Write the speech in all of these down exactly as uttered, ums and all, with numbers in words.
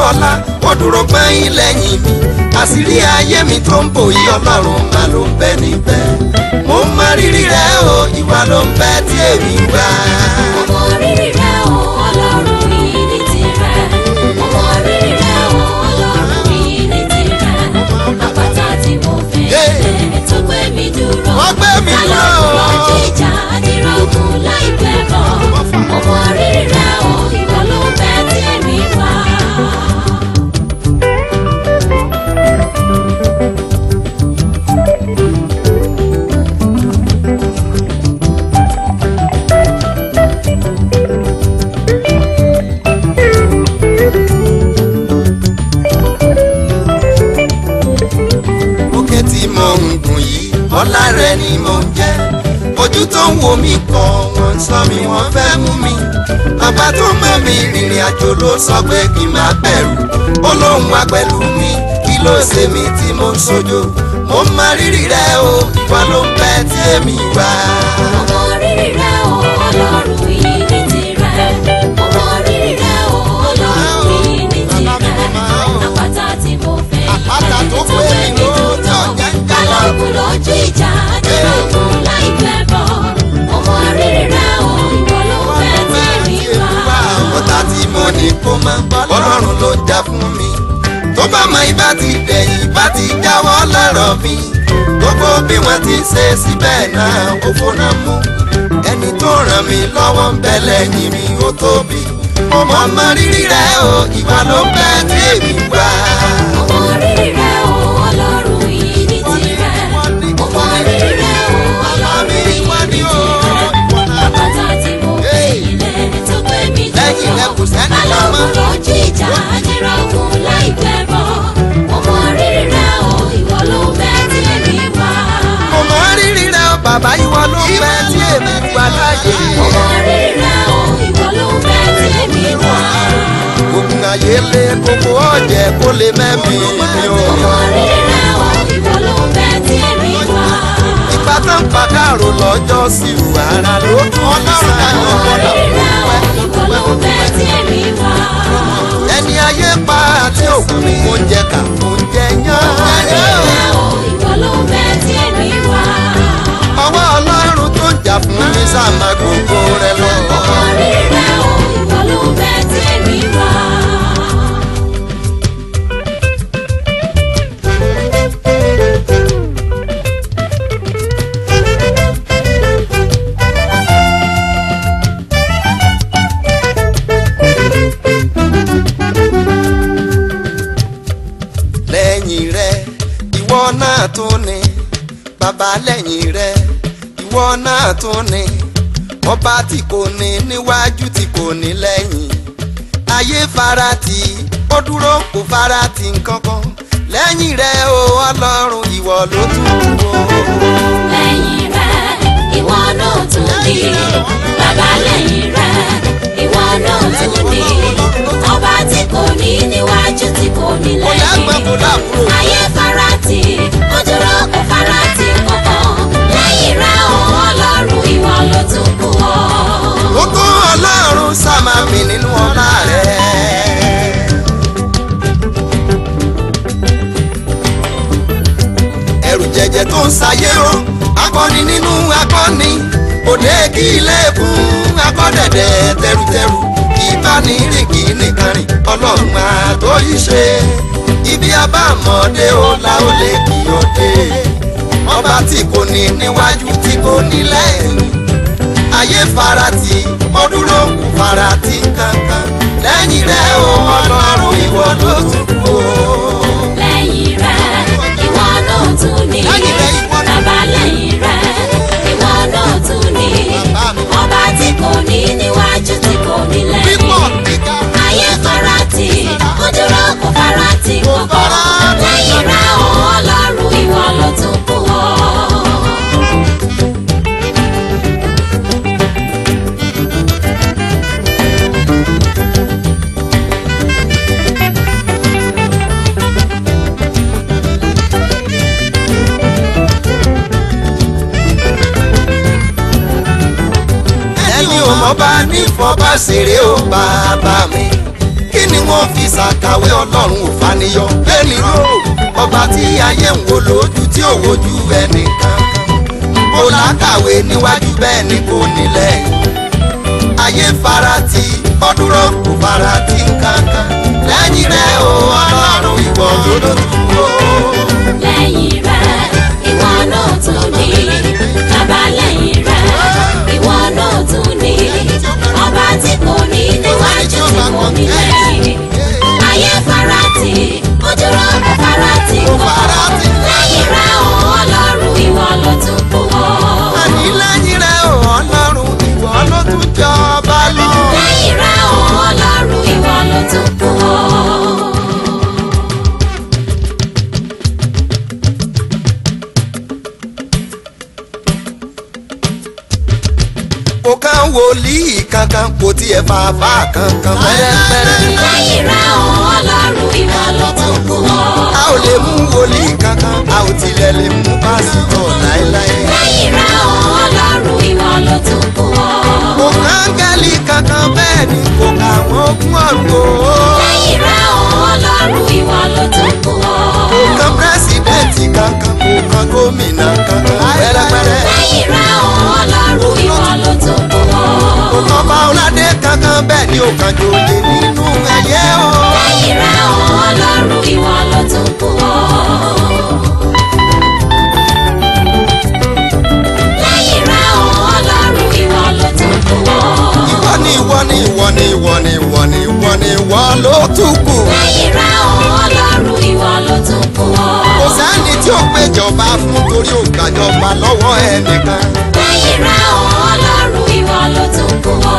ọlá ó dúró gbẹ̀yìn lẹ́yìn mi àṣírí ayé mi tó ń bò yí ọlọ́run má ló ń bẹ níbẹ̀ mo mọ rírì rẹ o ìwà ló ń bẹ tí èmi gbà. mo mọ rírì rẹ o ọlọ́run yìí ní tirẹ̀ mo mọ rírì rẹ o ọlọ́run yìí ní tirẹ̀ àpáta tí mo fẹ́ lẹ̀ tó gbé mi dúró alọ́run lọ́jọ́ ìjà àdìrọ̀gùn láìpẹ́ bọ̀ mo mọ rírì rẹ o ìwà ló ń bẹ tí èmi wà. ọlá rẹ ni mo ń jẹ ojú tó ń wo mi kọ wọn ń sọ mi wọn fẹ́ mú mi bàbá tó mọ̀ mi rìnrìn àjò ló sọ pé kí n má bẹ̀rù ó lóun wá pẹ̀lú mi kí ló ṣe mí tí mo ń sojo mo mọ rírì rẹ o ìwà ló ń bẹ tí èmi wà. mo mọ rírì rẹ o ọlọ́run yìí ní tirẹ̀ mo mọ rírì rẹ o ọlọ́run yìí ní tirẹ̀ àpáta tí mo fẹ́ àpáta tó gbé mi lóòótọ́ jẹ́ balógun lójú ìjà àdìrọ̀gùn láìpẹ́ bọ̀ mo mọ rírì rẹ o ìwọ ló fẹ́ tí èmi wà. ọ̀tá tí mo ní kó máa ọlọ́run ló jà fún mi tó bá mọ ibà ti dẹ̀yìn bá ti jáwọ́ lọ́rọ̀ mi gbogbo bí wọ́n ti ṣe síbẹ̀ náà ó fọ́nà mú ẹni tó ràn mí lọ́wọ́ ń bẹ lẹ́yìn mi ó tóbi mo mọ mọ rírì rẹ o ìwà ló ń bẹ tí èmi wà. mo mọ rírì rẹ o ọlọ́run yìí ní tirẹ̀ mo mọ rírì rẹ o ọlọ́run yìí ní tirẹ̀ àpáta tí mo fi ilẹ̀ tó gbé mi dúró balógun lójú ìjà àdìrọ̀gùn láìpẹ́ bọ̀ mo mọ rírì rẹ o ìwọ ló bẹ tí èmi wà. mo mọ rírì rẹ o bàbá ìwọ ló bẹ tí èmi wà láyé. mo mọ rírì rẹ o ìwọ ló bẹ tí èmi wà. ogun ayé lé gbogbo ọ̀jẹ̀ kó lè mẹ́mí mi o. mo mọ rírì rẹ o ìwọ ló bẹ tí èmi wà. ìgbà tó ń pàkàrò lọ́jọ́ sí wàrà ló tún ọlọ́run dáná bọ́dà ìwọ ló bẹ tí èmi wà. ẹni ayé pa àti òkú mo ń jẹ ká mo ń jẹ yán. ìwọ ló bẹ tí èmi wà. ọwọ́ ọlọ́run tó ń jà fún mi sàmà gbogbo rẹ lọ. ọmọ rírì rẹ o ìwọ ló bẹ tí èmi wà. lẹ́yìn rẹ ìwọ náà tún ni bàbá lẹ́yìn rẹ ìwọ náà tún ni ọba tí kò ní níwájú tí kò ní lẹ́yìn ayé farati ó dúró kò farati nkankan lẹ́yìn rẹ o ọlọ́run ìwọ ló tún kú o. lẹ́yìn rẹ ìwọ náà tún ni bàbá lẹ́yìn rẹ ìwọ náà tún ni ọba tí kò ní níwájú tí kò ní lẹ́yìn ayé farati ó dúró kò farati kankan lẹ́yìn rẹ o ọlọ́run ìwọ ló tún kú o. ó tó ọlọ́run sáma mi nínú ọlá rẹ̀. ẹrù jẹjẹ tó ń ṣayé o akọni nínú akọni òde kí ilé fún akọ́dẹ̀dẹ̀ tẹrutẹru ìbánirìn kì í nìkan rìn ọlọ́run àtòyí ṣe ibi abámọ̀dé o la ó lè kí o dé ọba tí kò ní níwájú tí kò ní lẹ́yìn ayé farati ó dúró kù farati kankan lẹ́yìn rẹ̀ o ọlọ́run ìwọ ló tún kú o. lẹ́yìn rẹ̀ ìwọ náà tún ní bàbá lẹ́yìn rẹ̀ ìwọ náà tún ní ọba tí kò ní níwájú tí kò ní lẹ́yìn ayé farati ó dúró kù farati kankan lẹ́yìn rẹ̀ o ọlọ́run ìwọ ló tún kú o. ọba ní fọba ṣeré o bàbá mi kí ni wọ́n fi ṣàkàwé ọlọ́run ò faniyọ bẹ́ẹ̀ni ró ọba tí ayé ń wo lójú tí ò wojú ẹnìkan kò lákàwé níwájú bẹ́ẹ̀ ni kò nílẹ̀ ayé farati ọdúró kò farati kankan lẹ́yìn rẹ̀ o ọlọ́run ìwọ ló tún wò. lẹ́yìn rẹ̀ ìwọ náà tún ní bàbá lẹ́yìn rẹ̀ ìwọ náà tún ní ọba tí kò ní níwájú tí kò ní lẹ́yìn ayé farati ojúrò kò farati kò lẹ́yìn rẹ̀ o ọlọ́run ìwọ ló tún kù o. àní lẹ́yìn rẹ̀ o ọlọ́run ìwọ ló tún jọba lọ. lẹ́yìn rẹ̀ o ọlọ́run ìwọ ló tún kù o. kò kàn wòlíì kankan kò tiẹ̀ fàáfà kankan pẹ́rẹ́pẹ́rẹ́. lẹ́yìn rẹ̀ o ọlọ́run ìwọ ló tún kù o. a ò lè mú wòlíì kankan a ò tilẹ̀ lè mú pásítọ̀ láéláé. lẹ́yìn rẹ̀ o ọlọ́run ìwọ ló tún kù o. kò kángẹ́lì kankan bẹ́ẹ̀ ni kò kà wọ́n kún ọ̀run o. lẹ́yìn rẹ̀ o ọlọ́run ìwọ ló tún kù o. kò kàn pírẹ́sìdẹ̀ntì kankan kò kàn gómìnà kankan pẹ́rẹ́pẹ́rẹ́. lẹ́yìn rẹ̀ o ọlọ́run ìwọ ló tún kù o. kò kàn Báwọládé kankan bẹ́ẹ̀ ni ò kàn jòlè nínú ẹyẹ o. lẹ́yìn rẹ̀ o ọlọ́run ìwọ ló tún kù o. lẹ́yìn rẹ̀ o ọlọ́run ìwọ ló tún kù o. ìwọ ni ìwọ ni ìwọ ni ìwọ ni ìwọ ni ìwọ ni ìwọ ló tún kù. lẹ́yìn rẹ̀ o ọlọ́run ìwọ ló tún kù o. kò sẹ́ni tí ó péjọba fún torí ó gbàjọba lọ́wọ́ ẹnìkan. lẹ́yìn rẹ̀ o ọlọ́run ìwọ ló tún kù o.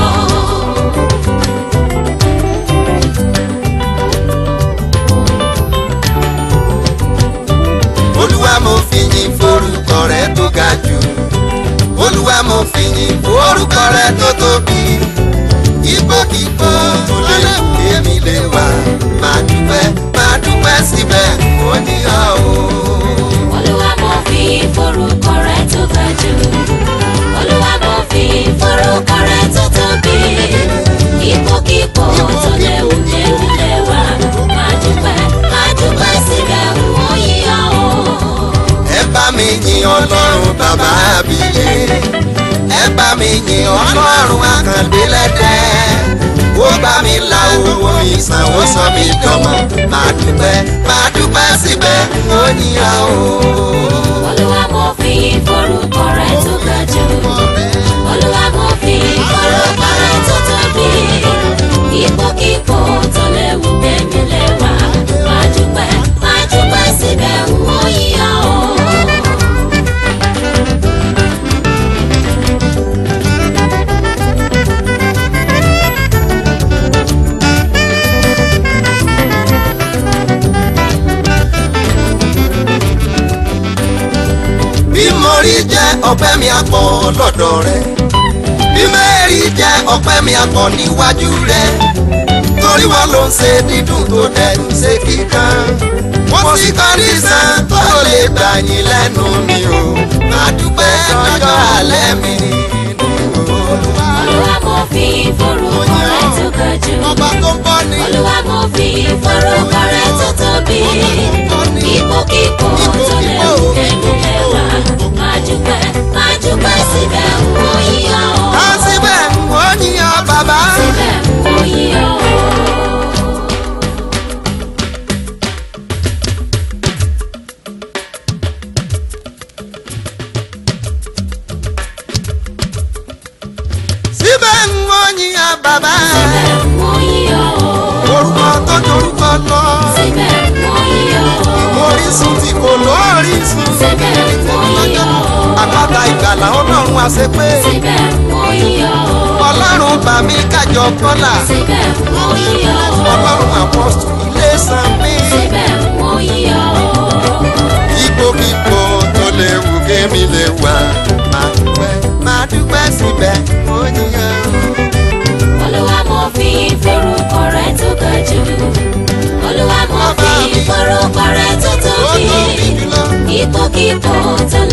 olúwa mo fi yìn forúkọ rẹ tó ga jù olúwa mo fi yìn forúkọ rẹ tó tóbi ipòkípò tó lè wù èmi lè wà máa dúpẹ́ máa dúpẹ́ síbẹ̀ ó ní ọ́ o. olúwa mo fi forúkọ rẹ tó ga jù olúwa mo fi forúkọ rẹ tó tóbi ipòkípò tó lè wù èmi lè wà máa dúpẹ́ máa dúpẹ́ síbẹ̀ ó yìn ọ́ o. ẹ bá mi yìn ọlọ́run bàbá àbíyé ẹ bá mi yìn ọlọ́run àkàndé lẹ́dẹ́ ó bá mi la owó mi sàn ó sọ mi dọ́mọ máa dúpẹ́ máa dúpẹ́ síbẹ̀ ó yìn ọ́ o. olúwa mo fi forúkọ rẹ tó ga jù olúwa mo fi forúkọ rẹ tó tóbi ipòkípò tó lè wù èmi lè wà máa dúpẹ́ máa dúpẹ́ síbẹ̀ ó yìn ọ́ o. bí mo rí jẹ́ ọpẹ́ mi àpọ̀ lọ́dọ̀ rẹ bí mẹ́rí jẹ́ ọpẹ́ mi àpọ̀ níwájú rẹ torí wọn ló ń ṣe dídùn tó dẹ̀ ń ṣe kíkan wọ́n sì kọ́ ní sàn tó lè gbà yín lẹ́nu mi o máa dúpẹ́ lọ́jọ́ alẹ́ mi nínú Olúwa. olúwa mo fi forúkọ rẹ tó ga jù ọba tó ń bọ́ ni olúwa mo fi forúkọ rẹ tó tóbi ipòkípò tó lè wù èmi lè wà máa dúpẹ́ máa dúpẹ́ síbẹ̀ ó yìn ọ́ o. ká síbẹ̀ wọ́n yìn ọ́ bàbá. síbẹ̀ ó yìn ọ́ o. síbẹ̀ wọ́n yìn ọ́ bàbá. síbẹ̀ ó yìn ọ́ o. orúkọ tó dorúkọ lọ. síbẹ̀ ó yìn ọ́ o. orísun tí kò lórísun. síbẹ̀ ó yìn ọ́ o. àpáta ìgbàlà ọlọ́run àṣepé. síbẹ̀ ó yìn ọ́ o. ọlọ́run bá mi kájọ kọ́là. síbẹ̀ ó yìn ọ́ o. ọlọ́run àpọ́sù ilé san mí. síbẹ̀ ó yìn ọ́ o. ipòkípò tó lè wù kémi lè wà. máa dúpẹ́ máa dúpẹ́ síbẹ̀ ó yìn ọ́. olúwa mo fi forúkọ rẹ tó ga jù olúwa mo fi forúkọ rẹ tó tóbi ipòkípò tó